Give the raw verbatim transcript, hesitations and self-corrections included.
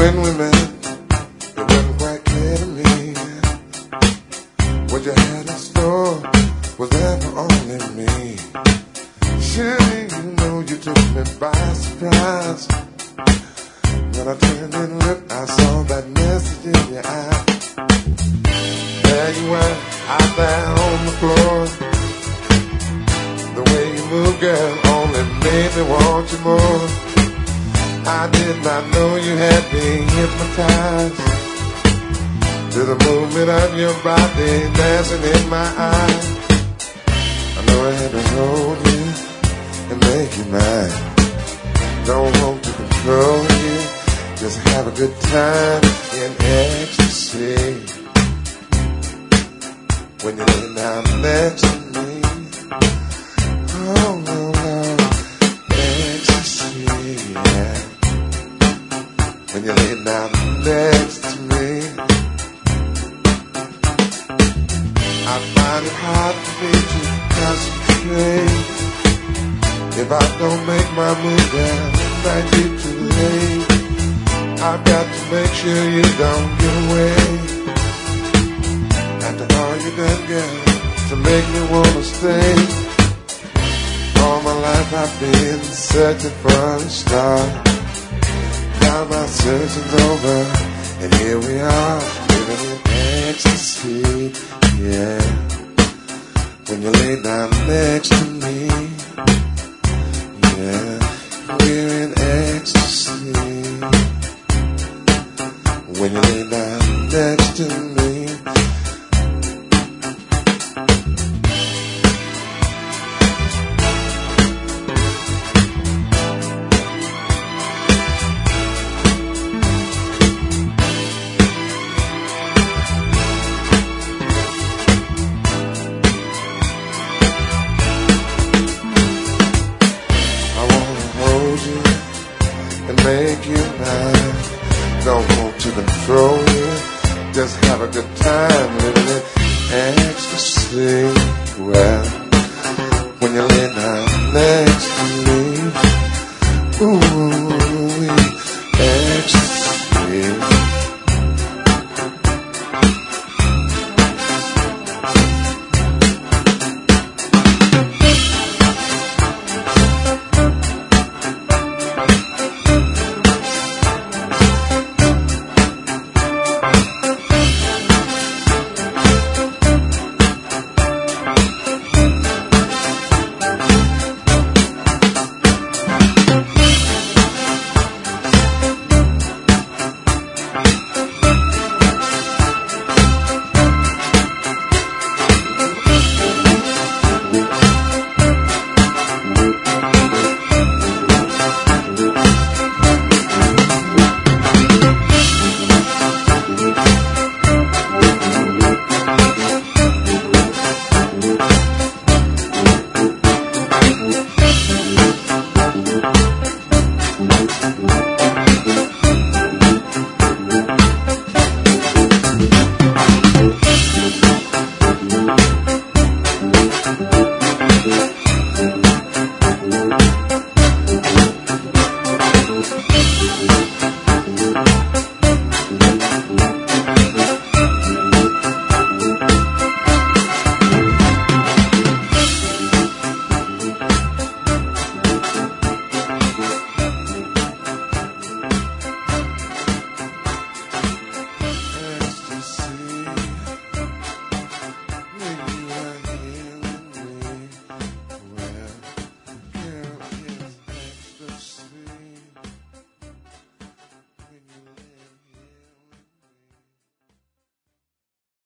When we met, it wasn't quite clear to me what you had in store was there for only me. Surely you know you took me by surprise. When I turned and looked, I saw that message in your eye. There you were, out there on the floor. The way you move, girl, only made me want you more. I did not know you had been hypnotized to the movement of your body dancing in my eyes. I know I had to hold you and make you mine. Don't want to control you, just have a good time in ecstasy. When you lay down next to me, oh no, no, ecstasy, yeah. When you lay down next to me, I find it hard for me to concentrate. If I don't make my move down, it might be too late. I've got to make sure you don't get away. After all you done, girl, to make me wanna stay. All my life I've been searching for a star. Now my searching's over, and here we are, living in ecstasy, yeah. When you lay down next to me, yeah, we're in ecstasy. When you lay down next to me, make you mine. Don't want to control you, just have a good time living